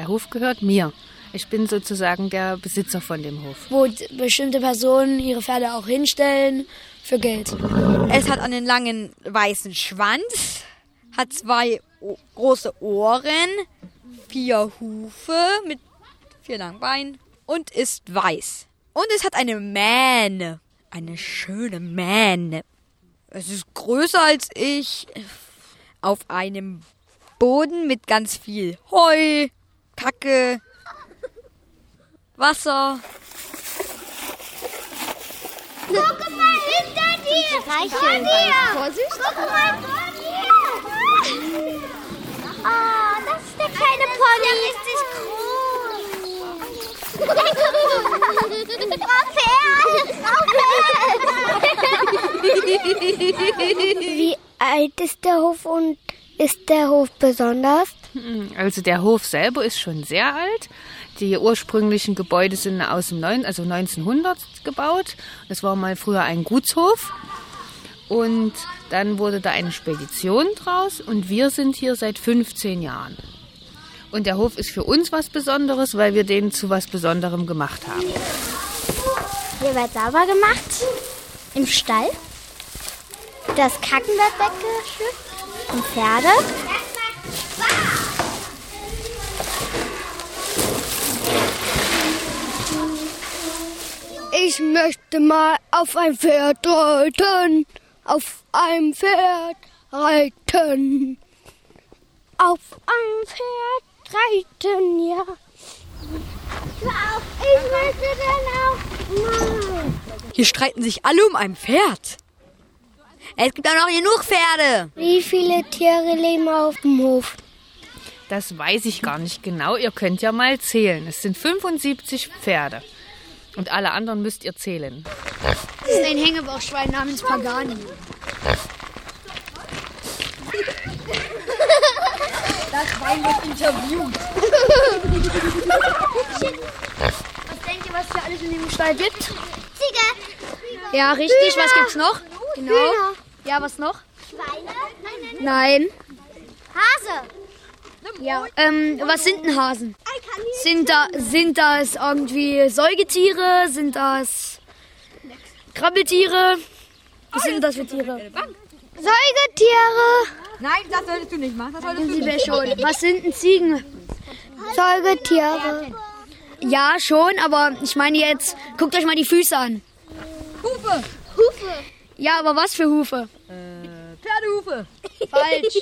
Der Hof gehört mir. Ich bin sozusagen der Besitzer von dem Hof. Wo bestimmte Personen ihre Pferde auch hinstellen für Geld. Es hat einen langen weißen Schwanz, hat 2 große Ohren, 4 Hufe mit 4 langen Beinen und ist weiß. Und es hat eine Mähne, eine schöne Mähne. Es ist größer als ich, auf einem Boden mit ganz viel Heu, Kacke, Wasser. Guck mal hinter dir! Vorsicht! Guck mal vor dir! Oh, das ist der kleine Pony. Der ist groß. Wie alt ist der Hof und ist der Hof besonders? Also der Hof selber ist schon sehr alt. Die ursprünglichen Gebäude sind aus dem 1900 gebaut. Das war mal früher ein Gutshof. Und dann wurde da eine Spedition draus. Und wir sind hier seit 15 Jahren. Und der Hof ist für uns was Besonderes, weil wir den zu was Besonderem gemacht haben. Hier wird sauber gemacht. Im Stall. Das Kacken wird weggeschüttet. Und Pferde. Ich möchte mal auf ein Pferd reiten. Auf einem Pferd reiten. Auf einem Pferd reiten, ja. Ich möchte dann auch mal. Hier streiten sich alle um ein Pferd. Es gibt auch noch genug Pferde. Wie viele Tiere leben auf dem Hof? Das weiß ich gar nicht genau. Ihr könnt ja mal zählen. Es sind 75 Pferde. Und alle anderen müsst ihr zählen. Das ist ein Hängebauchschwein namens Pagani. Das Schwein wird interviewt. Was denkt ihr, was hier alles in dem Stall gibt? Ziege. Ja, richtig. Hühner. Was gibt's noch? Genau. Hühner. Ja, was noch? Schweine? Nein. Hase. Ja. Was sind denn Hasen? Sind das irgendwie Säugetiere? Sind das Krabbeltiere? Was sind das für Tiere? Säugetiere. Nein, das solltest du nicht machen. Das solltest du Prinzipiell nicht. schon. Was sind denn Ziegen? Säugetiere. Ja, schon, aber ich meine jetzt, guckt euch mal die Füße an. Hufe. Ja, aber was für Hufe? Pferdehufe. Falsch.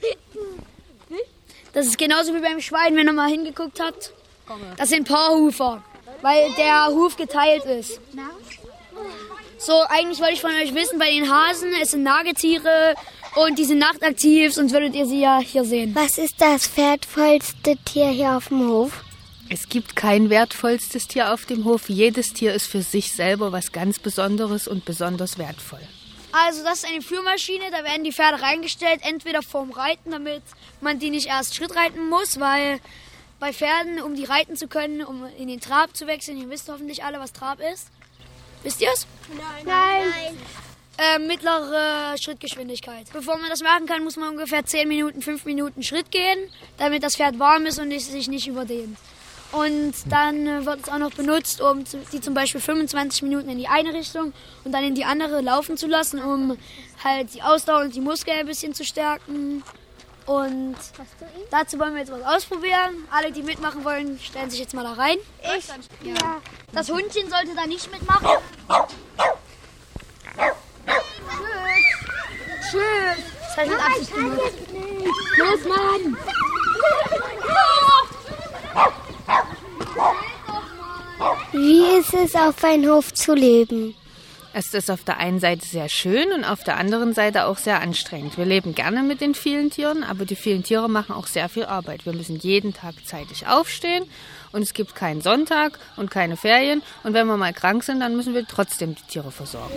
Das ist genauso wie beim Schwein, wenn er mal hingeguckt hat. Das sind Paarhufer, weil der Huf geteilt ist. So, eigentlich wollte ich von euch wissen, bei den Hasen, es sind Nagetiere und die sind nachtaktiv, sonst würdet ihr sie ja hier sehen. Was ist das wertvollste Tier hier auf dem Hof? Es gibt kein wertvollstes Tier auf dem Hof. Jedes Tier ist für sich selber was ganz Besonderes und besonders wertvoll. Also das ist eine Führmaschine, da werden die Pferde reingestellt, entweder vorm Reiten, damit man die nicht erst Schritt reiten muss, weil bei Pferden, um die reiten zu können, um in den Trab zu wechseln, ihr wisst hoffentlich alle, was Trab ist. Wisst ihr es? Nein. Mittlere Schrittgeschwindigkeit. Bevor man das machen kann, muss man ungefähr 10 Minuten, 5 Minuten Schritt gehen, damit das Pferd warm ist und es sich nicht überdehnt. Und dann wird es auch noch benutzt, um die zum Beispiel 25 Minuten in die eine Richtung und dann in die andere laufen zu lassen, um halt die Ausdauer und die Muskeln ein bisschen zu stärken. Und dazu wollen wir jetzt was ausprobieren. Alle, die mitmachen wollen, stellen sich jetzt mal da rein. Ja. Das Hundchen sollte da nicht mitmachen. Tschüss. Das habe ich mit Absicht gemacht. Los, Mann! Wie ist es, auf einem Hof zu leben? Es ist auf der einen Seite sehr schön und auf der anderen Seite auch sehr anstrengend. Wir leben gerne mit den vielen Tieren, aber die vielen Tiere machen auch sehr viel Arbeit. Wir müssen jeden Tag zeitig aufstehen und es gibt keinen Sonntag und keine Ferien. Und wenn wir mal krank sind, dann müssen wir trotzdem die Tiere versorgen.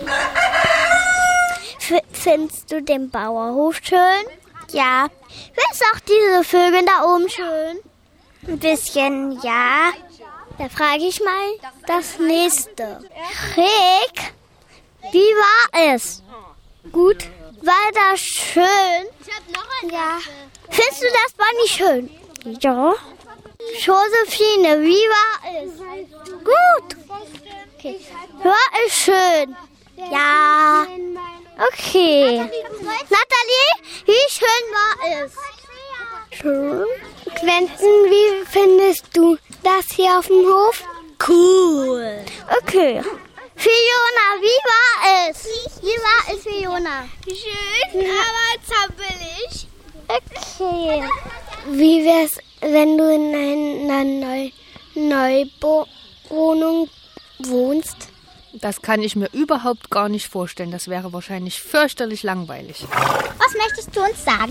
Findest du den Bauernhof schön? Ja. Findest du auch diese Vögel da oben schön? Ein bisschen, ja. Da frage ich mal das nächste. Rick, wie war es? Gut. War das schön? Ich hab noch eine. Ja. Findest du das Bunny schön? Ja. Josephine, wie war es? Gut. Okay. War es schön? Ja. Okay. Nathalie, wie schön war es? Schön. Quentin, wie findest du das hier auf dem Hof? Cool. Okay. Fiona, wie war es? Wie war es, Fiona? Schön, aber zappelig. Okay. Wie wär's, wenn du in einer Neuwohnung wohnst? Das kann ich mir überhaupt gar nicht vorstellen. Das wäre wahrscheinlich fürchterlich langweilig. Was möchtest du uns sagen?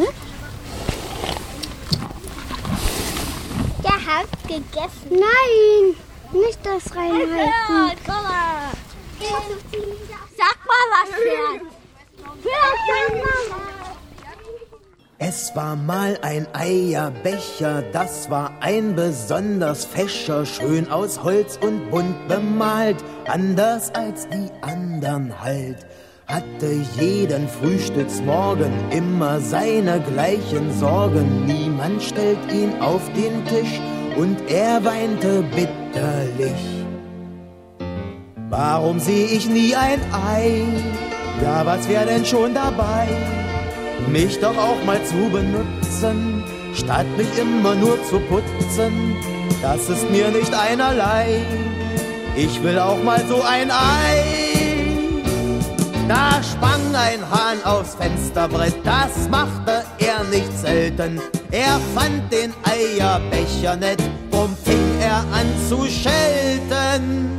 Ihr habt gegessen. Nein, nicht das reinhalten. Guck mal. Sag mal was, Pferd. Es war mal ein Eierbecher, das war ein besonders fescher, schön aus Holz und bunt bemalt, anders als die anderen halt. Hatte jeden Frühstücksmorgen immer seine gleichen Sorgen, niemand stellt ihn auf den Tisch und er weinte bitterlich. Warum seh ich nie ein Ei? Ja, was wär denn schon dabei? Mich doch auch mal zu benutzen, statt mich immer nur zu putzen. Das ist mir nicht einerlei. Ich will auch mal so ein Ei. Da sprang ein Hahn aufs Fensterbrett, das machte er nicht selten. Er fand den Eierbecher nett, drum fing er an zu schelten.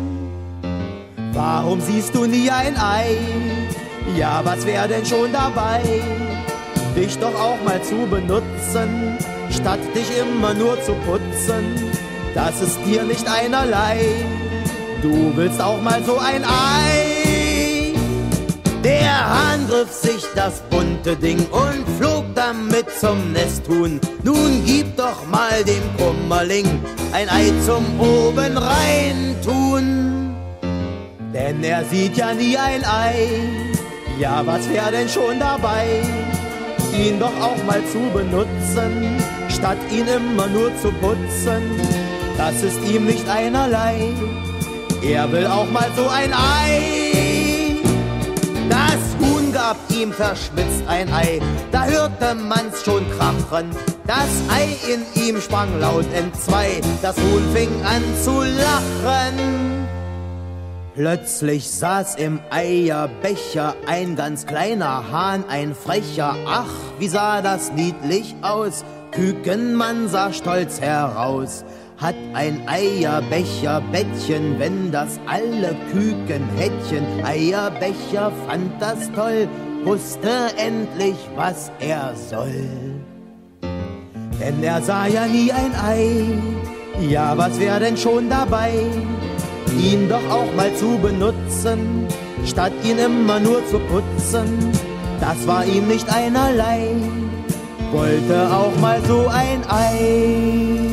Warum siehst du nie ein Ei? Ja, was wär denn schon dabei? Dich doch auch mal zu benutzen, statt dich immer nur zu putzen. Das ist dir nicht einerlei. Du willst auch mal so ein Ei. Der Hahn griff sich das bunte Ding und flog damit zum Nesthuhn. Nun gib doch mal dem Kummerling ein Ei zum oben rein tun. Denn er sieht ja nie ein Ei. Ja, was wär denn schon dabei? Ihn doch auch mal zu benutzen, statt ihn immer nur zu putzen. Das ist ihm nicht einerlei. Er will auch mal so ein Ei. Das Huhn gab ihm verschmitzt ein Ei, da hörte man's schon krachen. Das Ei in ihm sprang laut entzwei, das Huhn fing an zu lachen. Plötzlich saß im Eierbecher ein ganz kleiner Hahn, ein frecher. Ach, wie sah das niedlich aus. Kükenmann sah stolz heraus. Hat ein Eierbecher Bettchen, wenn das alle Küken hättchen. Eierbecher fand das toll, wusste endlich, was er soll. Denn er sah ja nie ein Ei. Ja, was wär denn schon dabei? Ihn doch auch mal zu benutzen, statt ihn immer nur zu putzen. Das war ihm nicht einerlei, wollte auch mal so ein Ei.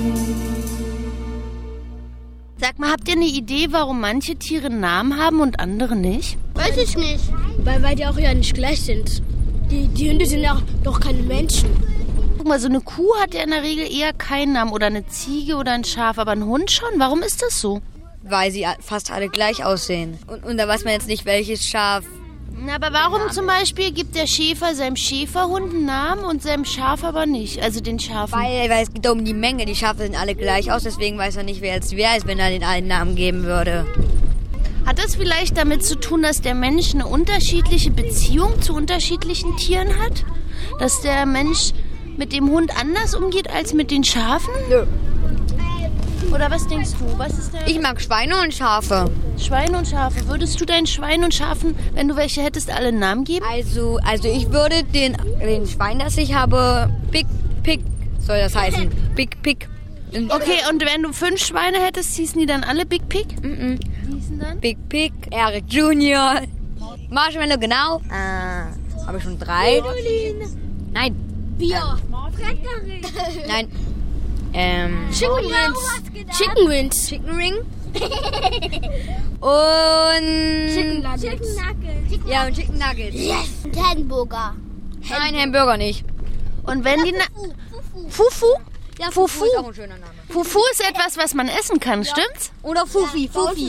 Sag mal, habt ihr eine Idee, warum manche Tiere einen Namen haben und andere nicht? Weiß ich nicht. Weil die auch ja nicht gleich sind. Die Hunde sind ja doch keine Menschen. Guck mal, so eine Kuh hat ja in der Regel eher keinen Namen oder eine Ziege oder ein Schaf, aber ein Hund schon. Warum ist das so? Weil sie fast alle gleich aussehen. Und da weiß man jetzt nicht, welches Schaf. Na, aber warum zum Beispiel gibt der Schäfer seinem Schäferhund einen Namen und seinem Schaf aber nicht? Also den Schafen. Weil es geht um die Menge. Die Schafe sind alle gleich aus, deswegen weiß er nicht, wer jetzt wer ist, wenn er den einen Namen geben würde. Hat das vielleicht damit zu tun, dass der Mensch eine unterschiedliche Beziehung zu unterschiedlichen Tieren hat? Dass der Mensch mit dem Hund anders umgeht als mit den Schafen? Nö. Oder was denkst du? Was ist Ich mag Schweine und Schafe. Schweine und Schafe. Würdest du deinen Schweinen und Schafen, wenn du welche hättest, alle einen Namen geben? Also ich würde den Schwein, das ich habe, Big Pig soll das heißen. Big Pig. Okay, und wenn du 5 Schweine hättest, hießen die dann alle Big Pig? Mhm. Wie hießen dann? Big Pig, Eric Junior, Marshmallow, genau. Habe ich schon 3? Nein. Bier. Nein. Chicken Wings. Chicken Ring. Und... Chicken Nuggets. Ja, und Chicken Nuggets. Yes. Hamburger. Nein, Hamburger nicht. Und wenn die... Fufu? Ja, Fufu ist auch ein schöner Name. Fufu ist etwas, was man essen kann, stimmt's? Oder Fufi.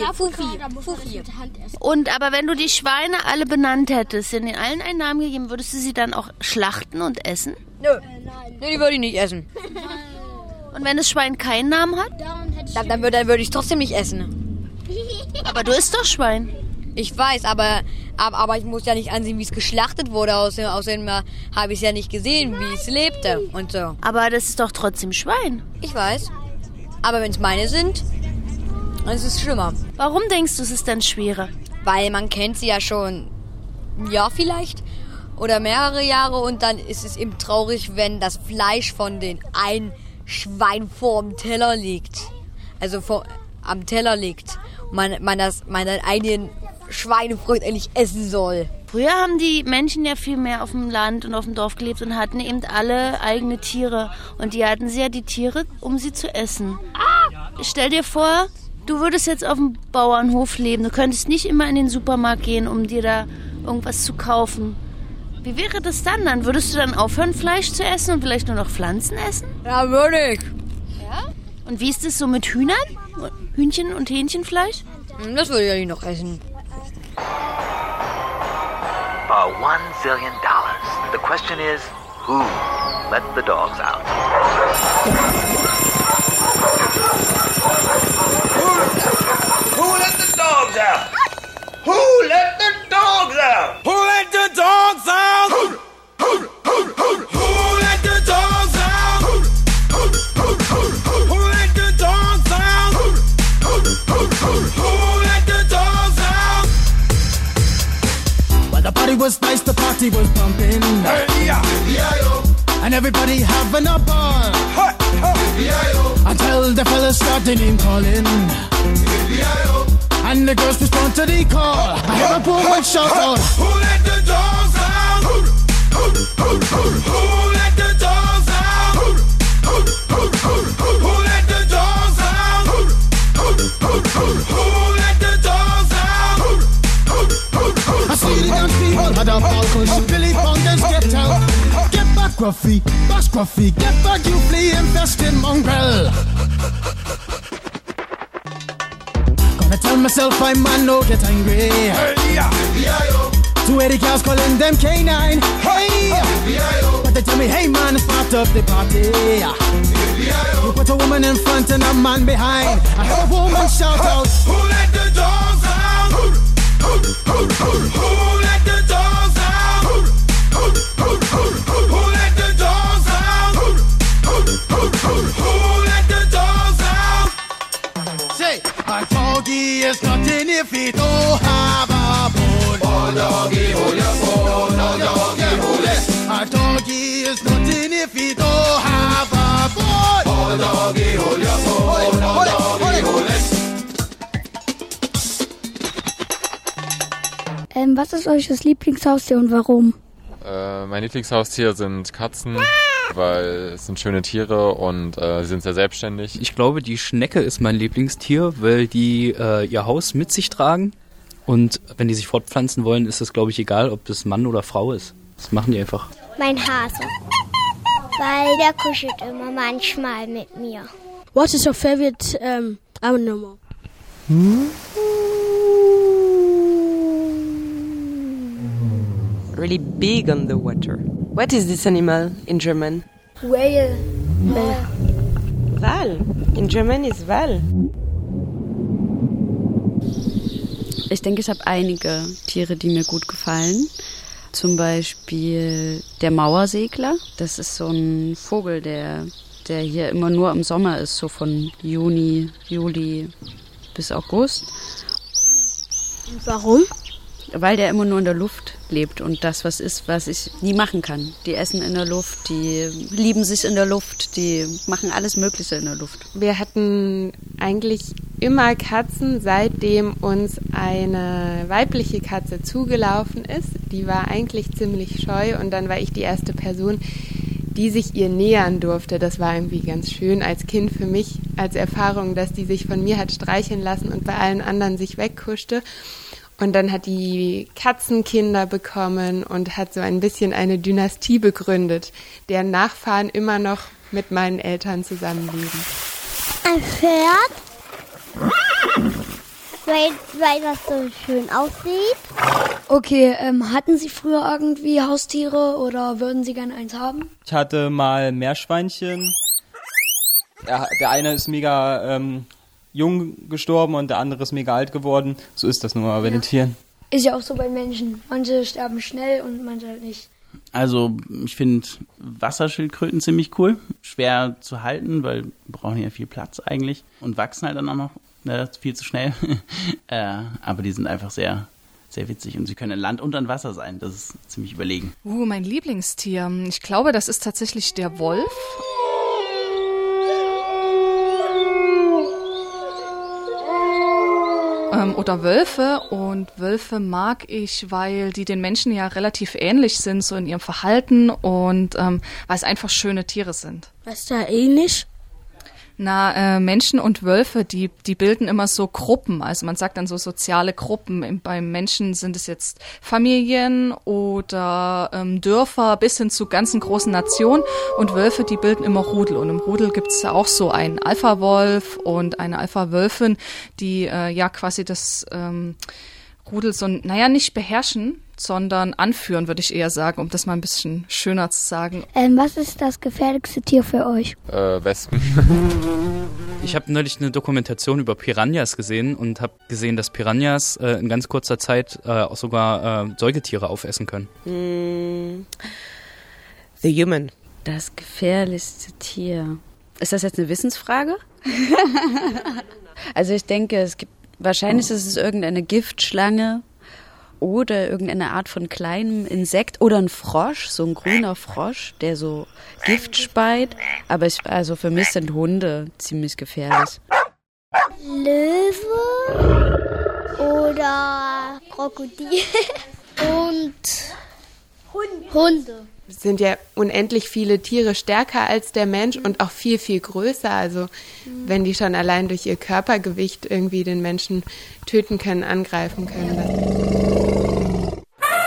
Und aber wenn du die Schweine alle benannt hättest, denen allen einen Namen gegeben, würdest du sie dann auch schlachten und essen? Nö, die würde ich nicht essen. Und wenn das Schwein keinen Namen hat? Dann würde ich es trotzdem nicht essen. Aber du isst doch Schwein. Ich weiß, aber ich muss ja nicht ansehen, wie es geschlachtet wurde. Außerdem habe ich es ja nicht gesehen, wie es lebte und so. Aber das ist doch trotzdem Schwein. Ich weiß. Aber wenn es meine sind, dann ist es schlimmer. Warum denkst du, es ist dann schwerer? Weil man kennt sie ja schon ein Jahr vielleicht oder mehrere Jahre und dann ist es eben traurig, wenn das Fleisch von den einen Schwein vorm Teller liegt. Also am Teller liegt. Und man meinen eigenen Schweinefreund eigentlich essen soll. Früher haben die Menschen ja viel mehr auf dem Land und auf dem Dorf gelebt und hatten eben alle eigene Tiere. Und die hatten sie ja die Tiere, um sie zu essen. Stell dir vor, du würdest jetzt auf dem Bauernhof leben. Du könntest nicht immer in den Supermarkt gehen, um dir da irgendwas zu kaufen. Wie wäre das dann? Dann würdest du dann aufhören, Fleisch zu essen und vielleicht nur noch Pflanzen essen? Ja, würde ich. Ja? Und wie ist es so mit Hühnern? Hühnchen und Hähnchenfleisch? Das würde ich ja nicht noch essen. $1 zillion. The question is, who let the dogs out? Who let the dogs out? Who let the dogs out? Who let the dogs out? Who let the dogs out? Who let the dogs out? Who let the dogs out? Well, the party was nice, the party was pumping. And everybody having a ball. Until the fellas started name calling. And the girls respond to the call. I hear a woman shout out, who let the dogs out? Who let the dogs out? Who let the dogs out? Who let the dogs out? I see the young people had a ball cause Billy Fountains get out. Get back, Gruffy, bash Gruffy, get back, you flea infested mongrel. Gonna tell myself I'm man, no get angry. Two Eddie cows calling them K9. Hey, but they tell me, hey man, it's part of the party. You put a woman in front and a man behind. I heard a woman shout out, who let the dogs out? Who let the dogs out? Who let the dogs out? Who let the dogs out? Say, a doggy is nothing if he don't have a bone. Oh doggy, hold your bone. Oh doggy, hold it. A doggy is nothing if he don't have a bone. Oh doggy, hold your bone. Oh doggy, hold it. Was ist euch das Lieblingshaustier und warum? Mein Lieblingshaustier sind Katzen, weil es sind schöne Tiere und sie sind sehr selbstständig. Ich glaube, die Schnecke ist mein Lieblingstier, weil die ihr Haus mit sich tragen. Und wenn die sich fortpflanzen wollen, ist es, glaube ich, egal, ob das Mann oder Frau ist. Das machen die einfach. Mein Hase. Weil der kuschelt immer manchmal mit mir. What is your favorite animal? Really big on the water. What is this animal in German? Whale. Wal. In German is Wal. Ich denke, ich habe einige Tiere, die mir gut gefallen. Zum Beispiel der Mauersegler. Das ist so ein Vogel, der hier immer nur im Sommer ist, so von Juni, Juli bis August. Und warum? Weil der immer nur in der Luft lebt und das was ist, was ich nie machen kann. Die essen in der Luft, die lieben sich in der Luft, die machen alles Mögliche in der Luft. Wir hatten eigentlich immer Katzen, seitdem uns eine weibliche Katze zugelaufen ist. Die war eigentlich ziemlich scheu und dann war ich die erste Person, die sich ihr nähern durfte. Das war irgendwie ganz schön als Kind für mich, als Erfahrung, dass die sich von mir hat streicheln lassen und bei allen anderen sich wegkuschte. Und dann hat die Katzenkinder bekommen und hat so ein bisschen eine Dynastie begründet, deren Nachfahren immer noch mit meinen Eltern zusammenleben. Ein Pferd, weil das so schön aussieht. Okay, hatten Sie früher irgendwie Haustiere oder würden Sie gerne eins haben? Ich hatte mal Meerschweinchen. Der eine ist mega jung gestorben und der andere ist mega alt geworden. So ist das nun mal bei den Tieren. Ist ja auch so bei Menschen. Manche sterben schnell und manche halt nicht. Also ich finde Wasserschildkröten ziemlich cool. Schwer zu halten, weil die brauchen ja viel Platz eigentlich. Und wachsen halt dann auch noch viel zu schnell. Aber die sind einfach sehr, sehr witzig. Und sie können an Land und an Wasser sein. Das ist ziemlich überlegen. Mein Lieblingstier. Ich glaube, das ist tatsächlich der Wolf. Oder Wölfe. Und Wölfe mag ich, weil die den Menschen ja relativ ähnlich sind, so in ihrem Verhalten und weil es einfach schöne Tiere sind. Was ist da ähnlich? Menschen und Wölfe, die bilden immer so Gruppen. Also man sagt dann so soziale Gruppen. Beim Menschen sind es jetzt Familien oder Dörfer bis hin zu ganzen großen Nationen. Und Wölfe, die bilden immer Rudel. Und im Rudel gibt es auch so einen Alpha-Wolf und eine Alpha-Wölfin, die quasi das Rudel so, nicht beherrschen, sondern anführen, würde ich eher sagen, um das mal ein bisschen schöner zu sagen. Was ist das gefährlichste Tier für euch? Wespen. Ich habe neulich eine Dokumentation über Piranhas gesehen und habe gesehen, dass Piranhas in ganz kurzer Zeit auch sogar Säugetiere aufessen können. The human. Das gefährlichste Tier. Ist das jetzt eine Wissensfrage? Also ich denke, wahrscheinlich ist es irgendeine Giftschlange oder irgendeine Art von kleinem Insekt oder ein Frosch, so ein grüner Frosch, der so Gift speit. Aber für mich sind Hunde ziemlich gefährlich. Löwe oder Krokodil und Hunde. Es sind ja unendlich viele Tiere stärker als der Mensch und auch viel, viel größer. Also wenn die schon allein durch ihr Körpergewicht irgendwie den Menschen töten können, angreifen können.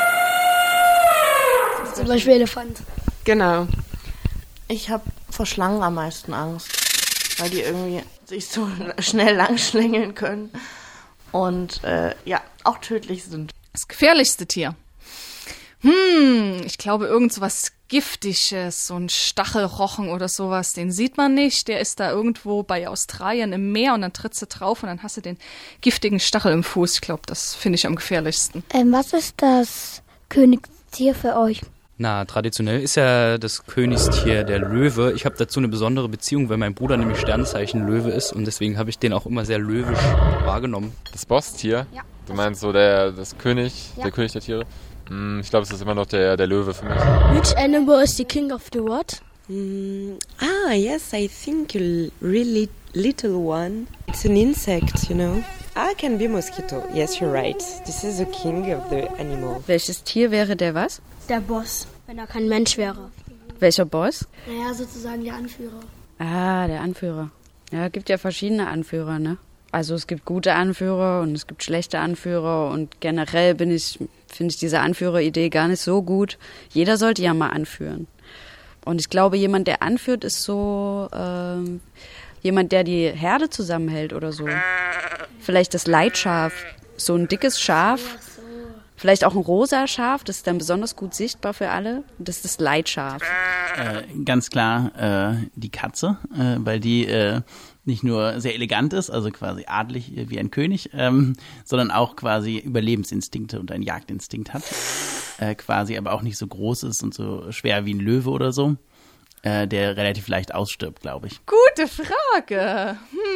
Zum Beispiel Elefant. Genau. Ich habe vor Schlangen am meisten Angst, weil die irgendwie sich so schnell langschlängeln können und auch tödlich sind. Das gefährlichste Tier. Ich glaube, irgend so was Giftiges, so ein Stachelrochen oder sowas, den sieht man nicht. Der ist da irgendwo bei Australien im Meer und dann trittst du drauf und dann hast du den giftigen Stachel im Fuß. Ich glaube, das finde ich am gefährlichsten. Was ist das Königstier für euch? Traditionell ist ja das Königstier der Löwe. Ich habe dazu eine besondere Beziehung, weil mein Bruder nämlich Sternzeichen Löwe ist und deswegen habe ich den auch immer sehr löwisch wahrgenommen. Das Bosstier? Ja. Du meinst so der König der Tiere? Ich glaube, es ist immer noch der Löwe für mich. Which animal is the king of the what? Yes, I think a really little one. It's an insect, you know. It can be mosquito. Yes, you're right. This is the king of the animal. Welches Tier wäre der was? Der Boss, wenn er kein Mensch wäre. Welcher Boss? Naja, sozusagen der Anführer. Der Anführer. Ja, es gibt ja verschiedene Anführer, ne? Also es gibt gute Anführer und es gibt schlechte Anführer und generell finde ich diese Anführeridee gar nicht so gut. Jeder sollte ja mal anführen. Und ich glaube, jemand, der anführt, ist so jemand, der die Herde zusammenhält oder so. Vielleicht das Leitschaf, so ein dickes Schaf. Vielleicht auch ein rosa Schaf, das ist dann besonders gut sichtbar für alle. Das ist das Leitschaf. Ganz klar die Katze, weil die nicht nur sehr elegant ist, also quasi adlig wie ein König, sondern auch quasi Überlebensinstinkte und einen Jagdinstinkt hat. Quasi aber auch nicht so groß ist und so schwer wie ein Löwe oder so, der relativ leicht ausstirbt, glaube ich. Gute Frage.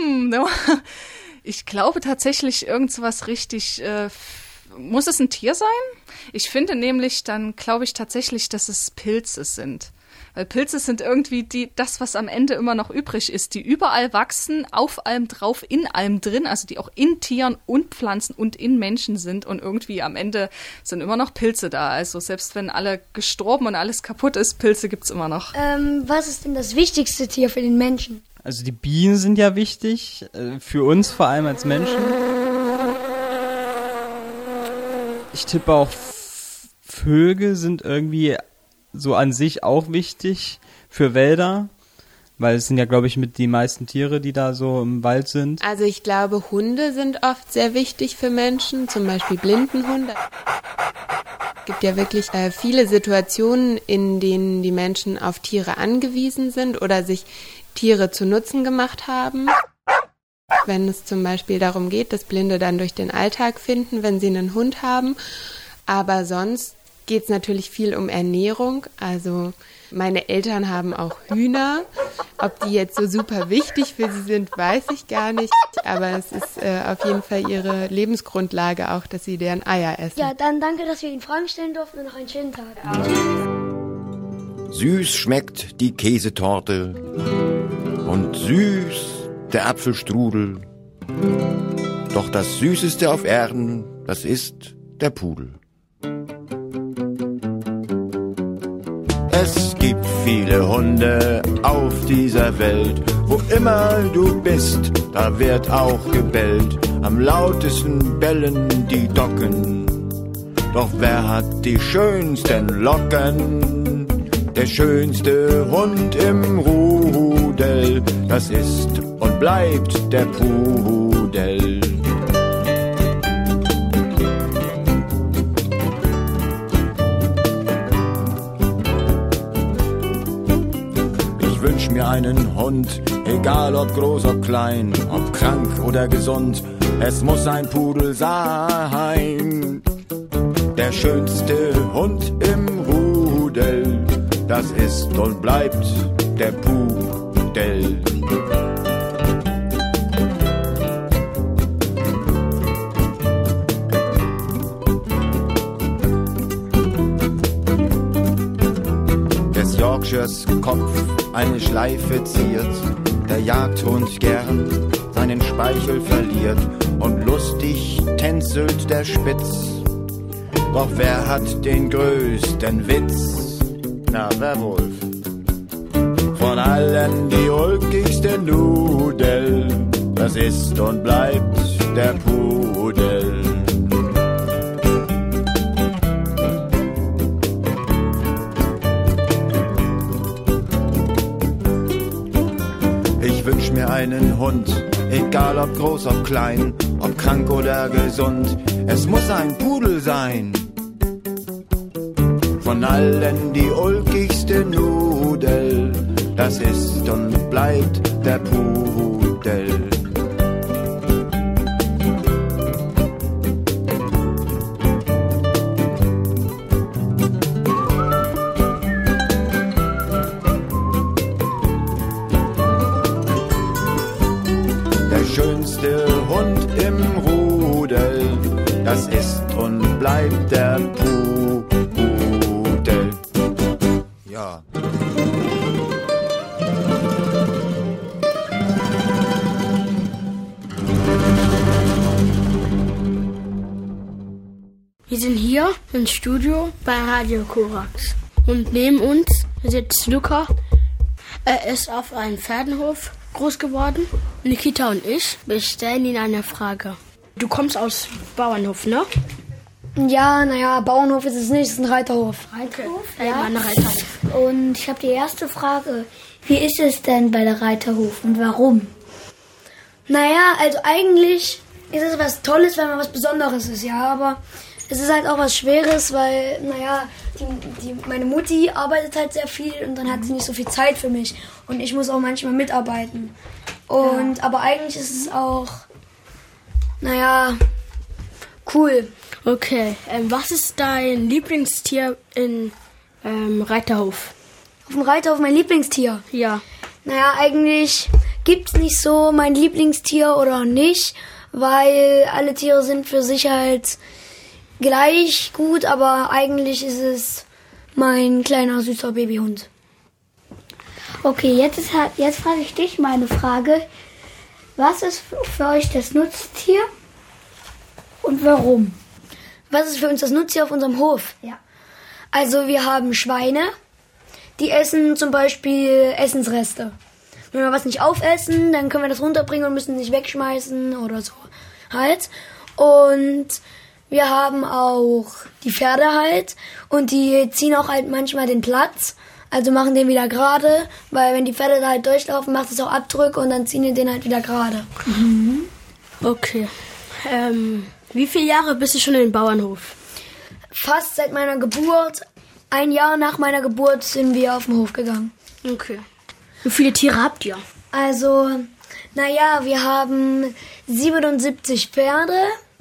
Ich glaube tatsächlich irgendwas richtig... muss es ein Tier sein? Ich finde nämlich, dann glaube ich tatsächlich, dass es Pilze sind. Weil Pilze sind irgendwie das, was am Ende immer noch übrig ist, die überall wachsen, auf allem drauf, in allem drin, also die auch in Tieren und Pflanzen und in Menschen sind und irgendwie am Ende sind immer noch Pilze da. Also selbst wenn alle gestorben und alles kaputt ist, Pilze gibt's immer noch. Was ist denn das wichtigste Tier für den Menschen? Also die Bienen sind ja wichtig, für uns vor allem als Menschen. Ich tippe auch, Vögel sind irgendwie so an sich auch wichtig für Wälder. Weil es sind ja, glaube ich, mit die meisten Tiere, die da so im Wald sind. Also ich glaube, Hunde sind oft sehr wichtig für Menschen, zum Beispiel Blindenhunde. Es gibt ja wirklich viele Situationen, in denen die Menschen auf Tiere angewiesen sind oder sich Tiere zu Nutzen gemacht haben. Wenn es zum Beispiel darum geht, dass Blinde dann durch den Alltag finden, wenn sie einen Hund haben. Aber sonst geht es natürlich viel um Ernährung. Also meine Eltern haben auch Hühner. Ob die jetzt so super wichtig für sie sind, weiß ich gar nicht. Aber es ist auf jeden Fall ihre Lebensgrundlage auch, dass sie deren Eier essen. Ja, dann danke, dass wir Ihnen Fragen stellen durften und noch einen schönen Tag. Süß schmeckt die Käsetorte und süß der Apfelstrudel. Doch das Süßeste auf Erden, das ist der Pudel. Es gibt viele Hunde auf dieser Welt. Wo immer du bist, da wird auch gebellt. Am lautesten bellen die Docken. Doch wer hat die schönsten Locken? Der schönste Hund im Rudel, das ist und bleibt der Pudel. Ich wünsch mir einen Hund, egal ob groß, ob klein, ob krank oder gesund, es muss ein Pudel sein. Der schönste Hund im Rudel, das ist und bleibt der Pudel. Des Yorkshires Kopf eine Schleife ziert, der Jagdhund gern seinen Speichel verliert und lustig tänzelt der Spitz. Doch wer hat den größten Witz? Na, wer wohl? Von allen die ulkigste Nudel, das ist und bleibt der Pudel. Ich wünsch mir einen Hund, egal ob groß, ob klein, ob krank oder gesund, es muss ein Pudel sein. Von allen die ulkigste Nudel, das ist und bleibt der Pudel. Der schönste Hund im Rudel, das ist und bleibt der Pudel. Ja. Wir sind hier im Studio bei Radio Korax. Und neben uns sitzt Luca. Er ist auf einem Pferdenhof groß geworden. Nikita und ich, wir stellen ihn eine Frage. Du kommst aus Bauernhof, ne? Ja, naja, Bauernhof ist es nicht, es ist ein Reiterhof. Reiterhof? Okay. Ja, ein Reiterhof. Und ich habe die erste Frage. Wie ist es denn bei der Reiterhof und warum? Naja, also eigentlich ist es was Tolles, wenn man was Besonderes ist, ja, aber es ist halt auch was Schweres, weil, naja, meine Mutti arbeitet halt sehr viel und dann hat sie nicht so viel Zeit für mich und ich muss auch manchmal mitarbeiten. Und, ja. Aber eigentlich ist es auch, naja, cool. Okay, was ist dein Lieblingstier in Reiterhof? Auf dem Reiterhof mein Lieblingstier? Ja. Naja, eigentlich gibt's nicht so mein Lieblingstier oder nicht, weil alle Tiere sind für sich halt gleich gut, aber eigentlich ist es mein kleiner süßer Babyhund. Okay, jetzt frage ich dich mal eine Frage. Was ist für euch das Nutztier und warum? Was ist für uns das Nutztier auf unserem Hof? Ja. Also wir haben Schweine, die essen zum Beispiel Essensreste. Wenn wir was nicht aufessen, dann können wir das runterbringen und müssen nicht wegschmeißen oder so halt. Und Wir haben auch die Pferde halt und die ziehen auch halt manchmal den Platz. Also machen den wieder gerade, weil wenn die Pferde da halt durchlaufen, macht es auch Abdrücke und dann ziehen die den halt wieder gerade. Mhm. Okay. Wie viele Jahre bist du schon im Bauernhof? Fast seit meiner Geburt. 1 Jahr nach meiner Geburt sind wir auf den Hof gegangen. Okay. Wie viele Tiere habt ihr? Also, wir haben 77 Pferde,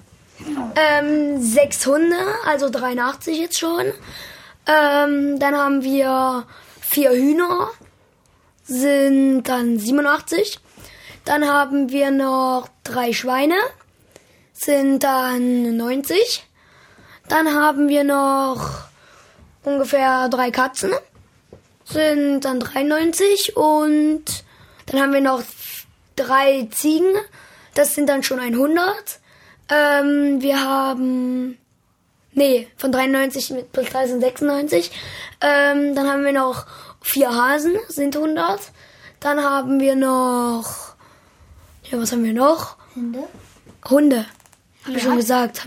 6 Hunde, also 83 jetzt schon. Dann haben wir 4 Hühner, sind dann 87. Dann haben wir noch 3 Schweine, sind dann 90. Dann haben wir noch ungefähr 3 Katzen, sind dann 93. Und dann haben wir noch 3 Ziegen, das sind dann schon 100. Wir haben... von 93 plus 3 sind 96. Dann haben wir noch 4 Hasen, sind 100. Dann haben wir noch... Ja, was haben wir noch? Hunde. Habe ich schon gesagt.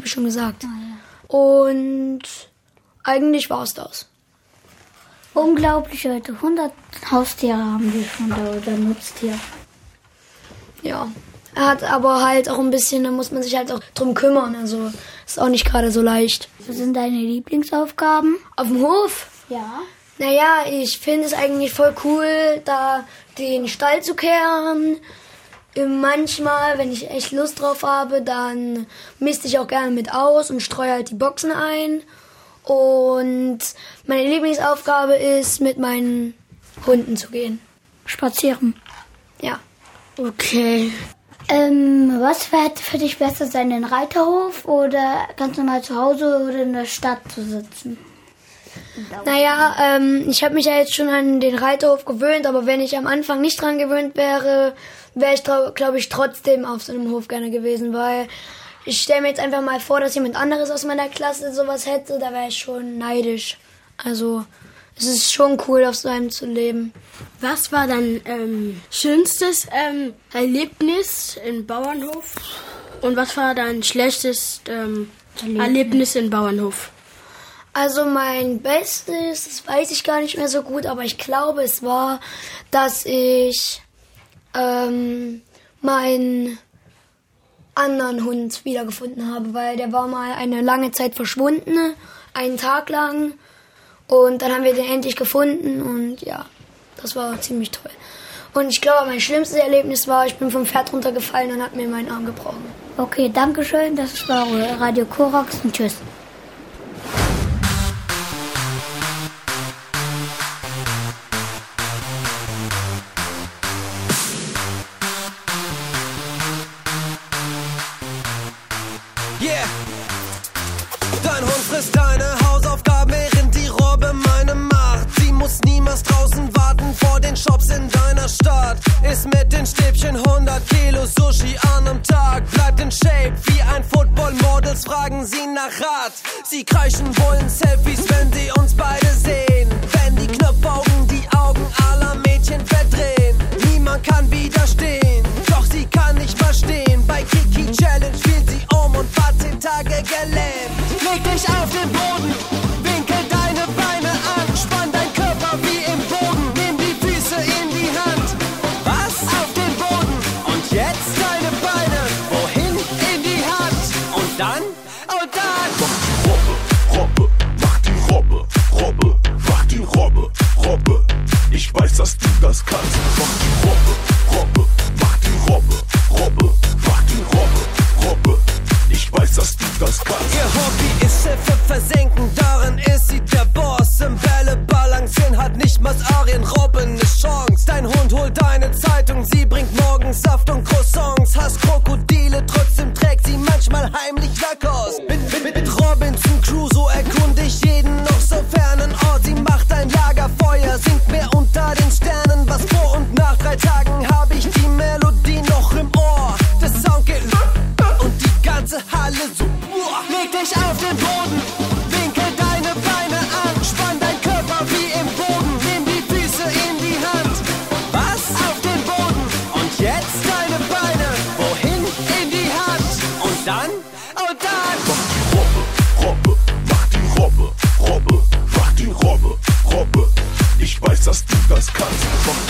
Und eigentlich war's das. Unglaublich, Leute. 100 Haustiere haben wir schon da oder Nutztiere. Ja. Er hat aber halt auch ein bisschen, da muss man sich halt auch drum kümmern. Also ist auch nicht gerade so leicht. Was sind deine Lieblingsaufgaben? Auf dem Hof? Ja. Ich finde es eigentlich voll cool, da den Stall zu kehren. Manchmal, wenn ich echt Lust drauf habe, dann misste ich auch gerne mit aus und streue halt die Boxen ein. Und meine Lieblingsaufgabe ist, mit meinen Hunden zu gehen. Spazieren. Ja. Okay. Was hätte für dich besser sein, den Reiterhof oder ganz normal zu Hause oder in der Stadt zu sitzen? Ich habe mich ja jetzt schon an den Reiterhof gewöhnt, aber wenn ich am Anfang nicht dran gewöhnt wäre, wäre ich, glaube ich, trotzdem auf so einem Hof gerne gewesen, weil ich stelle mir jetzt einfach mal vor, dass jemand anderes aus meiner Klasse sowas hätte, da wäre ich schon neidisch. Also es ist schon cool, auf so einem zu leben. Was war dein schönstes Erlebnis im Bauernhof und was war dein schlechtes Erlebnis im Bauernhof? Also mein Bestes, das weiß ich gar nicht mehr so gut, aber ich glaube, es war, dass ich meinen anderen Hund wiedergefunden habe, weil der war mal eine lange Zeit verschwunden, einen Tag lang. Und dann haben wir den endlich gefunden und ja, das war ziemlich toll. Und ich glaube, mein schlimmstes Erlebnis war, ich bin vom Pferd runtergefallen und habe mir meinen Arm gebrochen. Okay, danke schön, das war Radio Korax und tschüss. Yeah. Dein Hund frisst deine Hausaufgaben, während die Robbe meine macht. Sie muss niemals draußen warten vor den Shops in deiner Stadt. Isst mit den Stäbchen 100 Kilo Sushi an am Tag. Bleibt in Shape wie ein Football, Models fragen sie nach Rat. was kannst. Vom